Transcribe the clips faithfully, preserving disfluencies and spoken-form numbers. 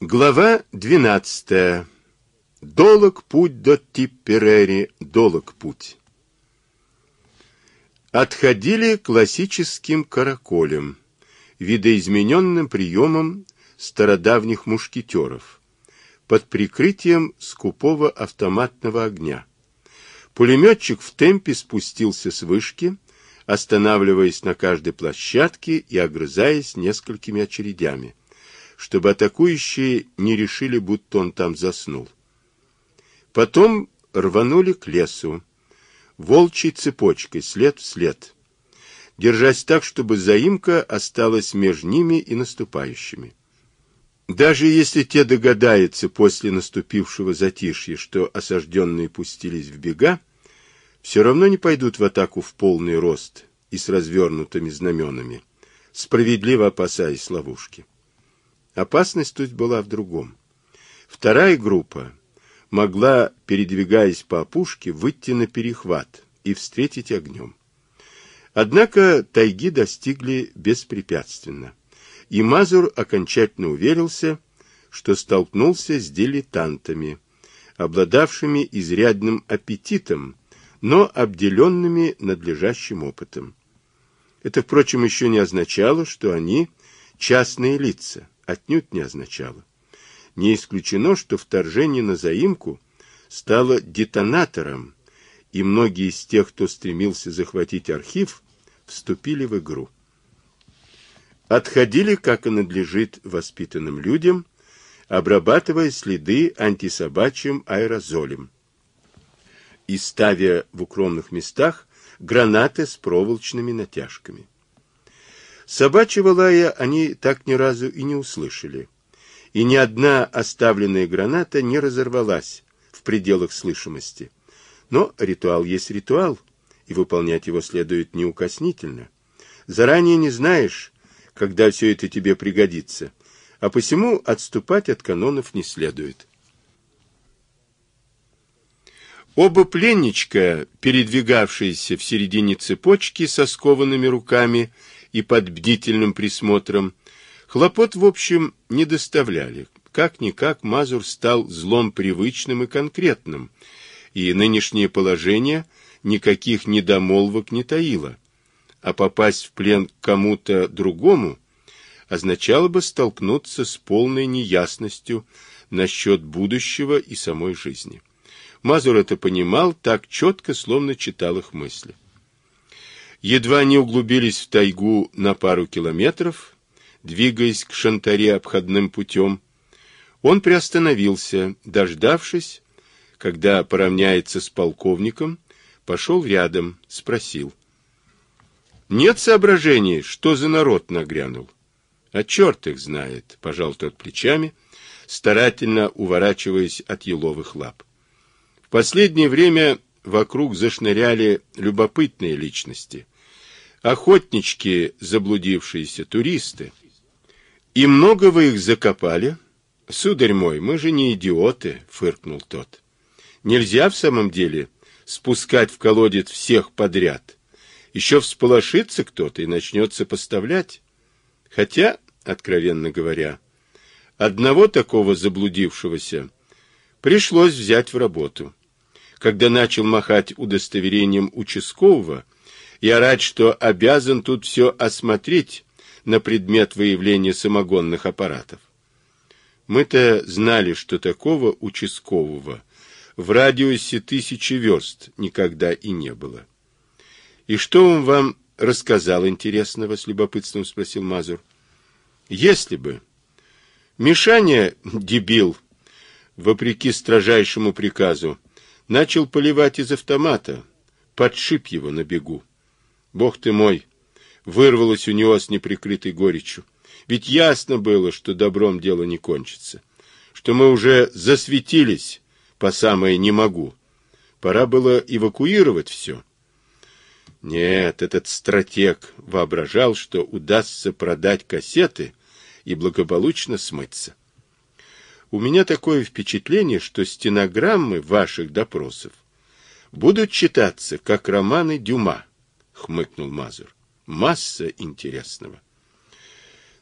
Глава двенадцатая. Долог путь до Типперери, долог путь. Отходили классическим караколем, видоизмененным приемом стародавних мушкетеров, под прикрытием скупого автоматного огня. Пулеметчик в темпе спустился с вышки, останавливаясь на каждой площадке и огрызаясь несколькими очередями, чтобы атакующие не решили, будто он там заснул. Потом рванули к лесу, волчьей цепочкой, след в след, держась так, чтобы заимка осталась между ними и наступающими. Даже если те догадаются после наступившего затишья, что осажденные пустились в бега, все равно не пойдут в атаку в полный рост и с развернутыми знаменами, справедливо опасаясь ловушки. Опасность тут была в другом. Вторая группа могла, передвигаясь по опушке, выйти на перехват и встретить огнем. Однако тайги достигли беспрепятственно, и Мазур окончательно уверился, что столкнулся с дилетантами, обладавшими изрядным аппетитом, но обделенными надлежащим опытом. Это, впрочем, еще не означало, что они частные лица. Отнюдь не означало. Не исключено, что вторжение на заимку стало детонатором, и многие из тех, кто стремился захватить архив, вступили в игру. Отходили, как и надлежит воспитанным людям, обрабатывая следы антисобачьим аэрозолем и ставя в укромных местах гранаты с проволочными натяжками. Собачьего лая они так ни разу и не услышали, и ни одна оставленная граната не разорвалась в пределах слышимости. Но ритуал есть ритуал, и выполнять его следует неукоснительно. Заранее не знаешь, когда все это тебе пригодится, а посему отступать от канонов не следует. Оба пленничка, передвигавшиеся в середине цепочки со скованными руками и под бдительным присмотром, хлопот, в общем, не доставляли. Как-никак Мазур стал злом привычным и конкретным, и нынешнее положение никаких недомолвок не таило, а попасть в плен к кому-то другому означало бы столкнуться с полной неясностью насчет будущего и самой жизни. Мазур это понимал так четко, словно читал их мысли. Едва они углубились в тайгу на пару километров, двигаясь к Шантаре обходным путем, он приостановился, дождавшись, когда поравняется с полковником, пошел рядом, спросил. «Нет соображений, что за народ нагрянул?» «А черт их знает», — пожал тот плечами, старательно уворачиваясь от еловых лап. «В последнее время вокруг зашныряли любопытные личности. Охотнички, заблудившиеся, туристы. И много вы их закопали? Сударь мой, мы же не идиоты, фыркнул тот. Нельзя в самом деле спускать в колодец всех подряд. Еще всполошится кто-то и начнет сопоставлять. Хотя, откровенно говоря, одного такого заблудившегося пришлось взять в работу. Когда начал махать удостоверением участкового и орать, что обязан тут все осмотреть на предмет выявления самогонных аппаратов. Мы-то знали, что такого участкового в радиусе тысячи верст никогда и не было. «И что он вам рассказал интересного?» — с любопытством спросил Мазур. «Если бы. Мишаня, дебил, вопреки строжайшему приказу, начал поливать из автомата, подшиб его на бегу. Бог ты мой, вырвалось у него с неприкрытой горечью. Ведь ясно было, что добром дело не кончится, что мы уже засветились по самое не могу. Пора было эвакуировать все. Нет, этот стратег воображал, что удастся продать кассеты и благополучно смыться. У меня такое впечатление, что стенограммы ваших допросов будут читаться, как романы Дюма, — хмыкнул Мазур. Масса интересного.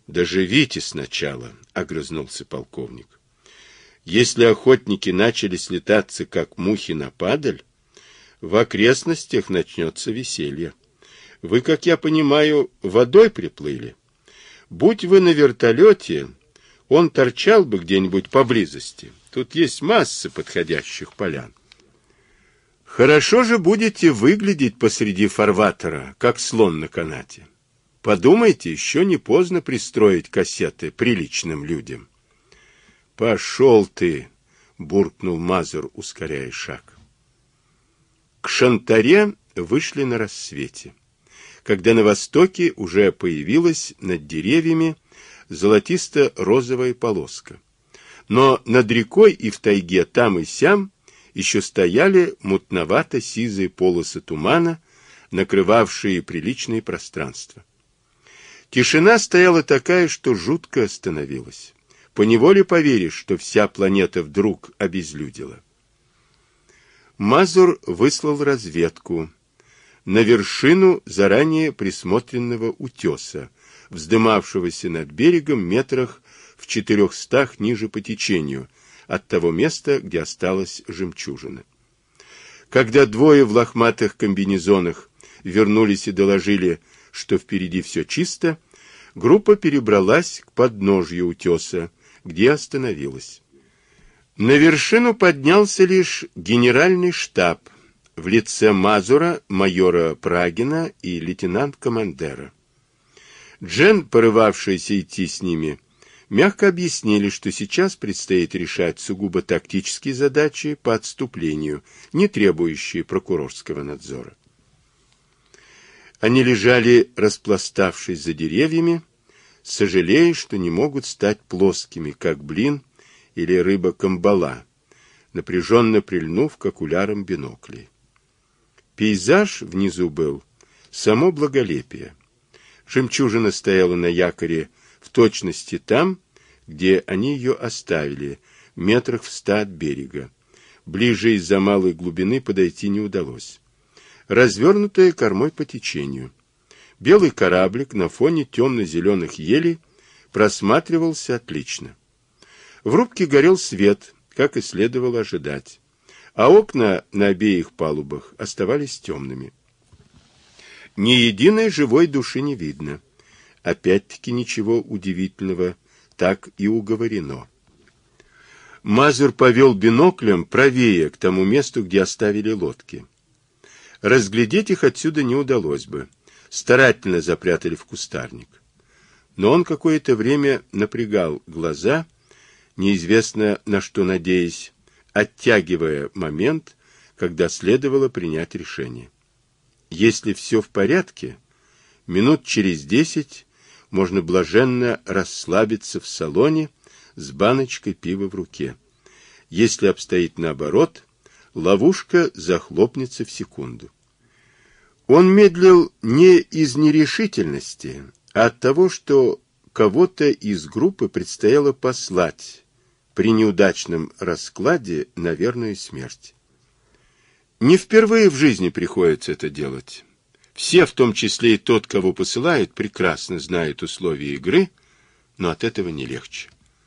Доживите сначала, огрызнулся полковник. Если охотники начали слетаться, как мухи на падаль, в окрестностях начнется веселье. Вы, как я понимаю, водой приплыли. Будь вы на вертолете, он торчал бы где-нибудь поблизости. Тут есть масса подходящих полян. Хорошо же будете выглядеть посреди фарватера, как слон на канате. Подумайте, еще не поздно пристроить кассеты приличным людям. Пошел ты, буркнул Мазур, ускоряя шаг. К Шантаре вышли на рассвете, когда на востоке уже появилась над деревьями золотисто-розовая полоска. Но над рекой и в тайге там и сям еще стояли мутновато-сизые полосы тумана, накрывавшие приличные пространства. Тишина стояла такая, что жутко становилась. Поневоле поверишь, что вся планета вдруг обезлюдила. Мазур выслал разведку на вершину заранее присмотренного утеса, вздымавшегося над берегом метрах в четырехстах ниже по течению от того места, где осталась жемчужина. Когда двое в лохматых комбинезонах вернулись и доложили, что впереди все чисто, группа перебралась к подножью утеса, где остановилась. На вершину поднялся лишь генеральный штаб в лице Мазура, майора Прагина и лейтенант-командера. Джен, порывавшийся идти с ними, мягко объяснили, что сейчас предстоит решать сугубо тактические задачи по отступлению, не требующие прокурорского надзора. Они лежали, распластавшись за деревьями, сожалея, что не могут стать плоскими, как блин или рыба-камбала, напряженно прильнув к окулярам биноклей. Пейзаж внизу был само благолепие. Жемчужина стояла на якоре в точности там, где они ее оставили, метрах в ста от берега. Ближе из-за малой глубины подойти не удалось. Развернутая кормой по течению. Белый кораблик на фоне темно-зеленых елей просматривался отлично. В рубке горел свет, как и следовало ожидать, а окна на обеих палубах оставались темными. Ни единой живой души не видно. Опять-таки ничего удивительного, так и уговорено. Мазур повел биноклем правее к тому месту, где оставили лодки. Разглядеть их отсюда не удалось бы. Старательно запрятали в кустарник. Но он какое-то время напрягал глаза, неизвестно на что надеясь, оттягивая момент, когда следовало принять решение. Если все в порядке, минут через десять можно блаженно расслабиться в салоне с баночкой пива в руке. Если обстоит наоборот, ловушка захлопнется в секунду. Он медлил не из нерешительности, а от того, что кого-то из группы предстояло послать при неудачном раскладе на верную смерть. Не впервые в жизни приходится это делать. Все, в том числе и тот, кого посылают, прекрасно знают условия игры, но от этого не легче.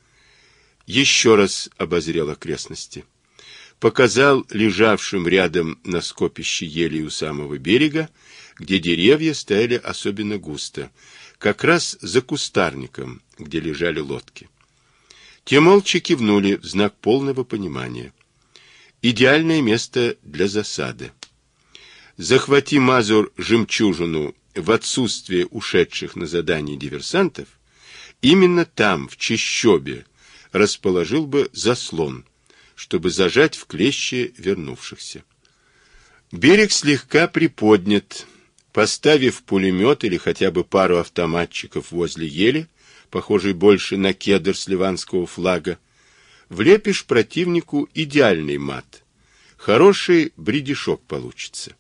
Еще раз обозрел окрестности. Показал лежавшим рядом на скопище ели у самого берега, где деревья стояли особенно густо, как раз за кустарником, где лежали лодки. Те молча кивнули в знак полного понимания. Идеальное место для засады. Захвати Мазур жемчужину в отсутствие ушедших на задание диверсантов, именно там, в чащобе, расположил бы заслон, чтобы зажать в клещи вернувшихся. Берег слегка приподнят. Поставив пулемет или хотя бы пару автоматчиков возле ели, похожей больше на кедр с ливанского флага, влепишь противнику идеальный мат. Хороший бредишок получится.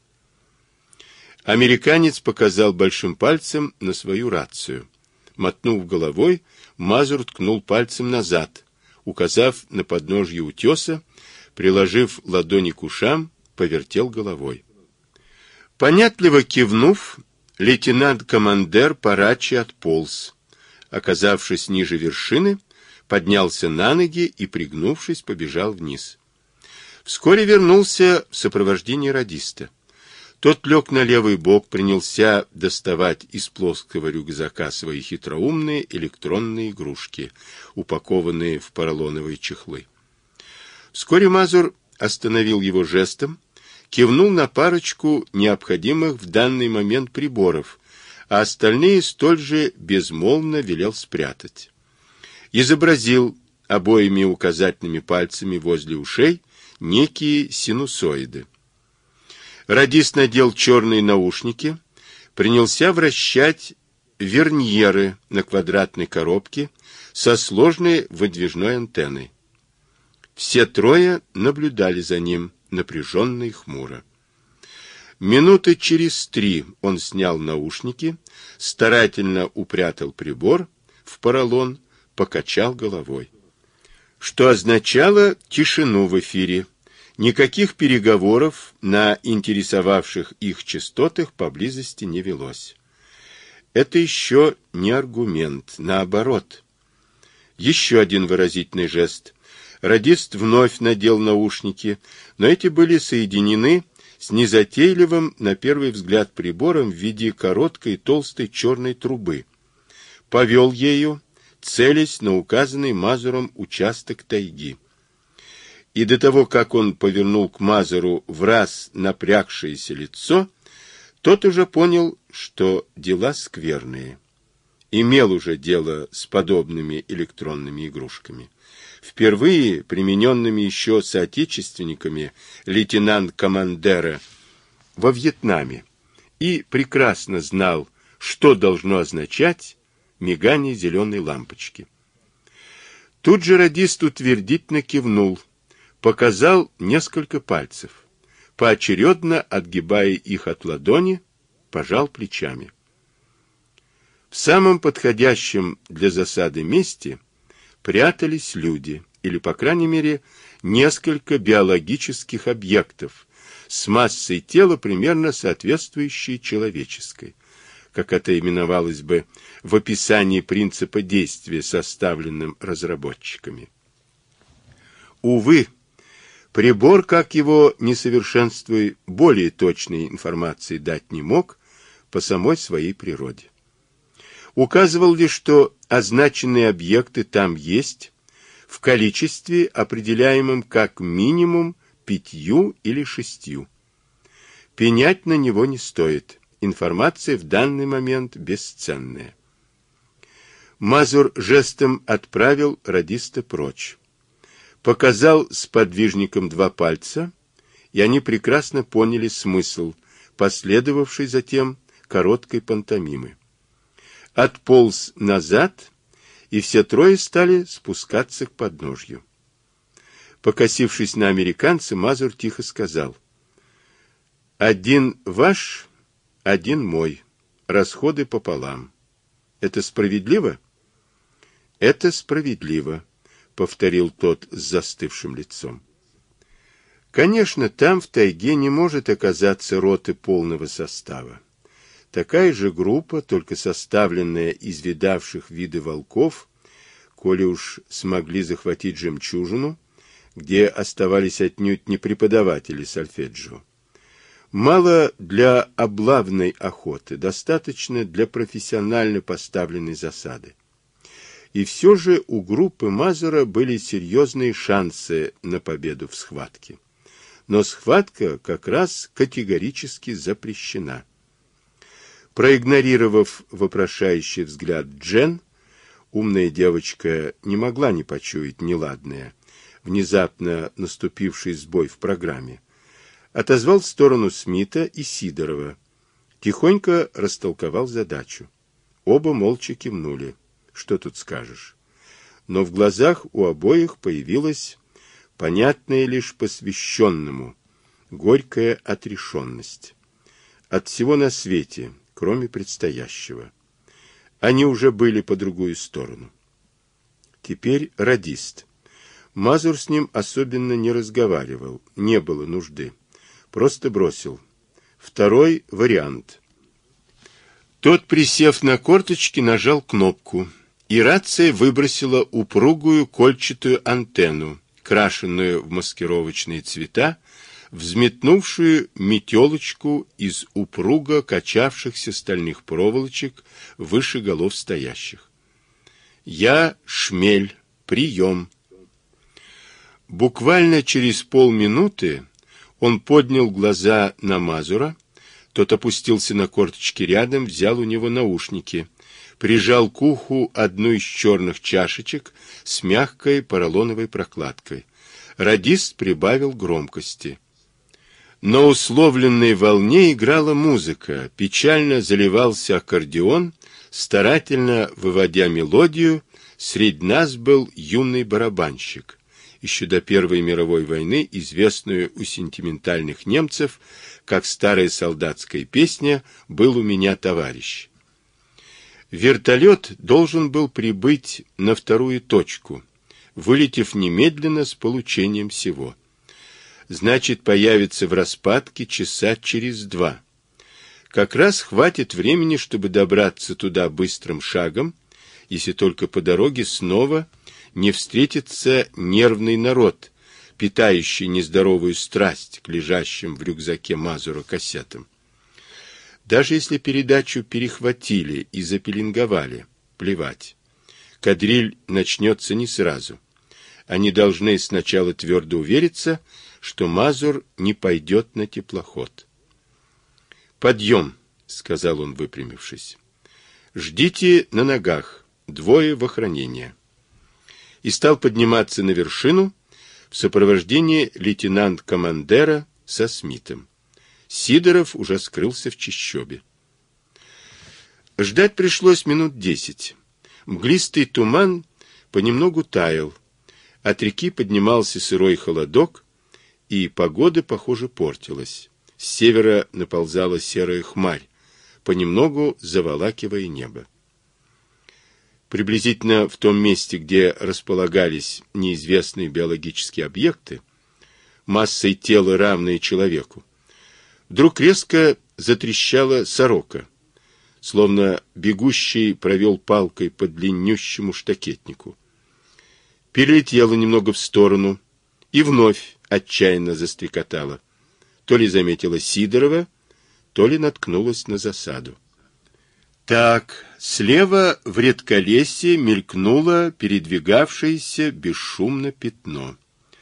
Американец показал большим пальцем на свою рацию. Мотнув головой, Мазур ткнул пальцем назад, указав на подножье утеса, приложив ладони к ушам, повертел головой. Понятливо кивнув, лейтенант-командер Парачи отполз, Оказавшись ниже вершины, поднялся на ноги и, пригнувшись, побежал вниз. Вскоре вернулся в сопровождении радиста. Тот лег на левый бок, принялся доставать из плоского рюкзака свои хитроумные электронные игрушки, упакованные в поролоновые чехлы. Вскоре Мазур остановил его жестом, кивнул на парочку необходимых в данный момент приборов, а остальные столь же безмолвно велел спрятать. Изобразил обоими указательными пальцами возле ушей некие синусоиды. Радист надел черные наушники, принялся вращать верньеры на квадратной коробке со сложной выдвижной антенной. Все трое наблюдали за ним, напряженно и хмуро. Минуты через три он снял наушники, старательно упрятал прибор в поролон, покачал головой. Что означало тишину в эфире. Никаких переговоров на интересовавших их частотах поблизости не велось. Это еще не аргумент, наоборот. Еще один выразительный жест. Радист вновь надел наушники, но эти были соединены с незатейливым, на первый взгляд, прибором в виде короткой толстой черной трубы. Повел ею, целясь на указанный Мазуром участок тайги. И до того, как он повернул к Мазуру враз напрягшееся лицо, тот уже понял, что дела скверные. Имел уже дело с подобными электронными игрушками, впервые примененными еще соотечественниками лейтенант-командера во Вьетнаме, и прекрасно знал, что должно означать мигание зеленой лампочки. Тут же радист утвердительно кивнул, показал несколько пальцев, поочередно отгибая их от ладони, пожал плечами. В самом подходящем для засады месте прятались люди, или, по крайней мере, несколько биологических объектов с массой тела, примерно соответствующей человеческой, как это именовалось бы в описании принципа действия, составленным разработчиками. Увы, прибор, как его несовершенствуя, более точной информации дать не мог по самой своей природе. Указывал лишь, что означенные объекты там есть в количестве, определяемом как минимум пятью или шестью. Пенять на него не стоит. Информация в данный момент бесценная. Мазур жестом отправил радиста прочь. Показал сподвижникам два пальца, и они прекрасно поняли смысл, последовавший затем короткой пантомимы. Отполз назад, и все трое стали спускаться к подножью. Покосившись на американца, Мазур тихо сказал: «Один ваш, один мой, расходы пополам. Это справедливо?» «Это справедливо», — повторил тот с застывшим лицом. Конечно, там в тайге не может оказаться роты полного состава. Такая же группа, только составленная из видавших виды волков, коли уж смогли захватить жемчужину, где оставались отнюдь не преподаватели сольфеджио. Мало для облавной охоты, достаточно для профессионально поставленной засады. И все же у группы Мазура были серьезные шансы на победу в схватке. Но схватка как раз категорически запрещена. Проигнорировав вопрошающий взгляд Джен, умная девочка не могла не почуять неладное, внезапно наступивший сбой в программе, отозвал в сторону Смита и Сидорова, тихонько растолковал задачу. Оба молча кивнули. Что тут скажешь? Но в глазах у обоих появилась понятная лишь посвященному горькая отрешенность. От всего на свете, кроме предстоящего. Они уже были по другую сторону. Теперь радист. Мазур с ним особенно не разговаривал, не было нужды. Просто бросил. Второй вариант. Тот, присев на корточки, нажал кнопку, и рация выбросила упругую кольчатую антенну, крашенную в маскировочные цвета, взметнувшую метелочку из упруго качавшихся стальных проволочек выше голов стоящих. «Я Шмель. Прием!» Буквально через полминуты он поднял глаза на Мазура. Тот опустился на корточки рядом, взял у него наушники, прижал к уху одну из черных чашечек с мягкой поролоновой прокладкой. Радист прибавил громкости. На условленной волне играла музыка, печально заливался аккордеон, старательно выводя мелодию, среди нас был юный барабанщик, еще до Первой мировой войны известную у сентиментальных немцев, как старая солдатская песня «Был у меня товарищ». Вертолет должен был прибыть на вторую точку, вылетев немедленно с получением всего. Значит, появится в распадке часа через два. Как раз хватит времени, чтобы добраться туда быстрым шагом, если только по дороге снова не встретится нервный народ, питающий нездоровую страсть к лежащим в рюкзаке Мазура кассетам. Даже если передачу перехватили и запеленговали, плевать. Кадриль начнется не сразу. Они должны сначала твердо увериться, что Мазур не пойдет на теплоход. «Подъем», — сказал он, выпрямившись. «Ждите на ногах, двое в охранение». И стал подниматься на вершину в сопровождении лейтенант-командера со Смитом. Сидоров уже скрылся в чащобе. Ждать пришлось минут десять. Мглистый туман понемногу таял. От реки поднимался сырой холодок, и погода, похоже, портилась. С севера наползала серая хмарь, понемногу заволакивая небо. Приблизительно в том месте, где располагались неизвестные биологические объекты, массой тела, равные человеку, вдруг резко затрещала сорока, словно бегущий провел палкой по длиннющему штакетнику. Перелетела немного в сторону и вновь отчаянно застрекотала. То ли заметила Сидорова, то ли наткнулась на засаду. Так, слева в редколесье мелькнуло передвигавшееся бесшумно пятно.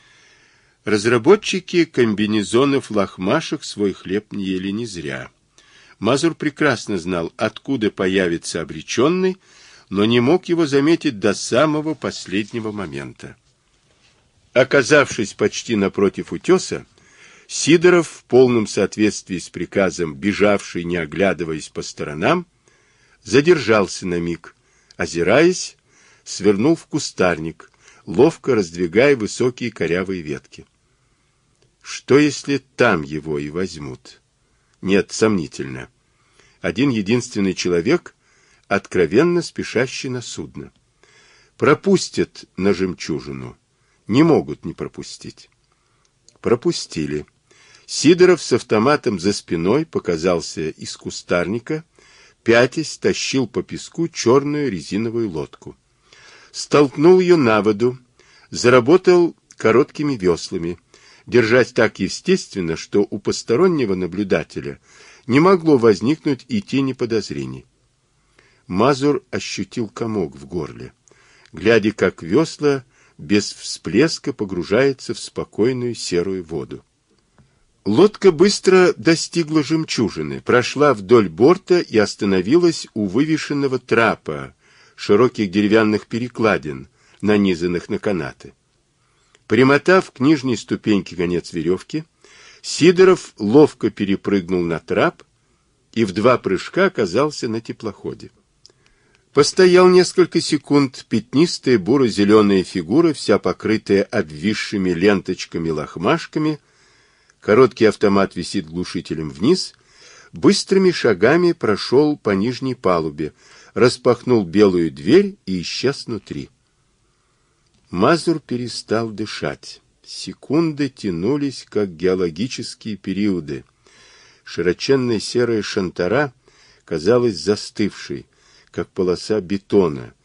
Разработчики комбинезонов-лохмашек свой хлеб не ели не зря. Мазур прекрасно знал, откуда появится обреченный, но не мог его заметить до самого последнего момента. Оказавшись почти напротив утеса, Сидоров, в полном соответствии с приказом, бежавший, не оглядываясь по сторонам, задержался на миг, озираясь, свернул в кустарник, ловко раздвигая высокие корявые ветки. Что, если там его и возьмут? Нет, сомнительно. Один единственный человек, откровенно спешащий на судно. Пропустят на жемчужину. Не могут не пропустить. Пропустили. Сидоров с автоматом за спиной показался из кустарника, пятясь тащил по песку черную резиновую лодку. Столкнул ее на воду, заработал короткими веслами, держась так естественно, что у постороннего наблюдателя не могло возникнуть и тени подозрений. Мазур ощутил комок в горле, глядя, как весла без всплеска погружается в спокойную серую воду. Лодка быстро достигла жемчужины, прошла вдоль борта и остановилась у вывешенного трапа, широких деревянных перекладин, нанизанных на канаты. Примотав к нижней ступеньке конец веревки, Сидоров ловко перепрыгнул на трап и в два прыжка оказался на теплоходе. Постоял несколько секунд, пятнистая буро-зеленая фигура, вся покрытая обвисшими ленточками-лохмашками, короткий автомат висит глушителем вниз, быстрыми шагами прошел по нижней палубе, распахнул белую дверь и исчез внутри. Мазур перестал дышать. Секунды тянулись, как геологические периоды. Широченная серая шантара казалась застывшей, как полоса бетона,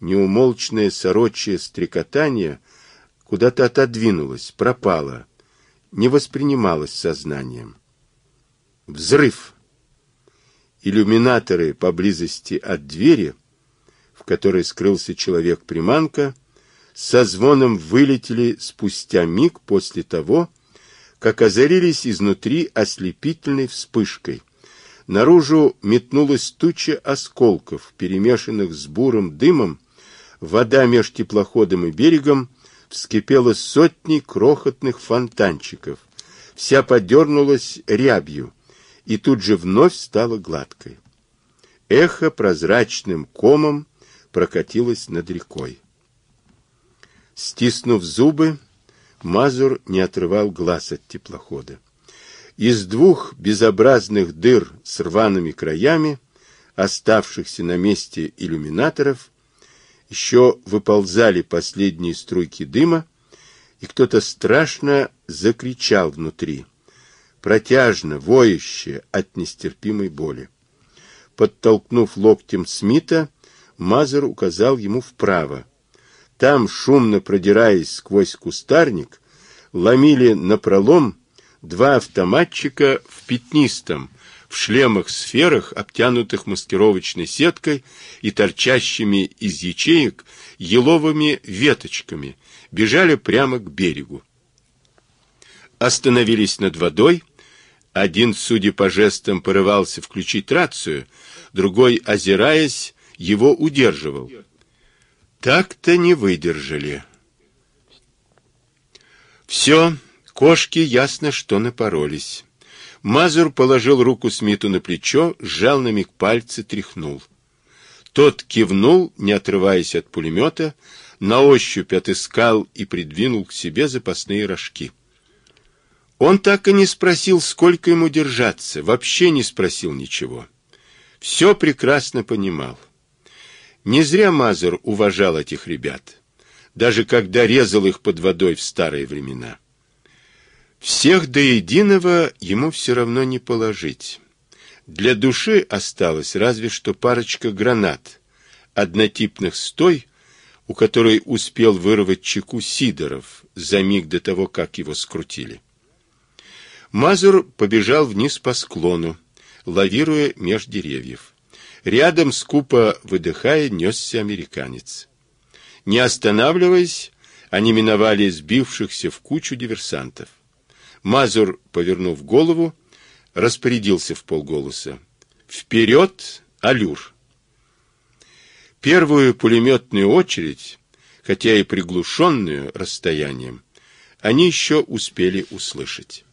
неумолчное сорочье стрекотание куда-то отодвинулось, пропало, не воспринималось сознанием. Взрыв! Иллюминаторы поблизости от двери, в которой скрылся человек-приманка, со звоном вылетели спустя миг после того, как озарились изнутри ослепительной вспышкой. Наружу метнулась туча осколков, перемешанных с бурым дымом. Вода меж теплоходом и берегом вскипела сотней крохотных фонтанчиков. Вся подернулась рябью и тут же вновь стала гладкой. Эхо прозрачным комом прокатилось над рекой. Стиснув зубы, Мазур не отрывал глаз от теплохода. Из двух безобразных дыр с рваными краями, оставшихся на месте иллюминаторов, еще выползали последние струйки дыма, и кто-то страшно закричал внутри, протяжно, воюще от нестерпимой боли. Подтолкнув локтем Смита, Мазур указал ему вправо. Там, шумно продираясь сквозь кустарник, ломили напролом два автоматчика в пятнистом, в шлемах-сферах, обтянутых маскировочной сеткой и торчащими из ячеек еловыми веточками, бежали прямо к берегу. Остановились над водой. Один, судя по жестам, порывался включить рацию, другой, озираясь, его удерживал. Так-то не выдержали. Все, кошки ясно, что напоролись. Мазур положил руку Смиту на плечо, сжал на миг пальцы, тряхнул. Тот кивнул, не отрываясь от пулемета, на ощупь отыскал и придвинул к себе запасные рожки. Он так и не спросил, сколько ему держаться, вообще не спросил ничего. Все прекрасно понимал. Не зря Мазур уважал этих ребят, даже когда резал их под водой в старые времена. Всех до единого ему все равно не положить. Для души осталось разве что парочка гранат, однотипных с той, у которой успел вырвать чеку Сидоров за миг до того, как его скрутили. Мазур побежал вниз по склону, лавируя меж деревьев. Рядом, скупо выдыхая, несся американец. Не останавливаясь, они миновали сбившихся в кучу диверсантов. Мазур, повернув голову, распорядился вполголоса: «Вперед, аллюр!» Первую пулеметную очередь, хотя и приглушенную расстоянием, они еще успели услышать.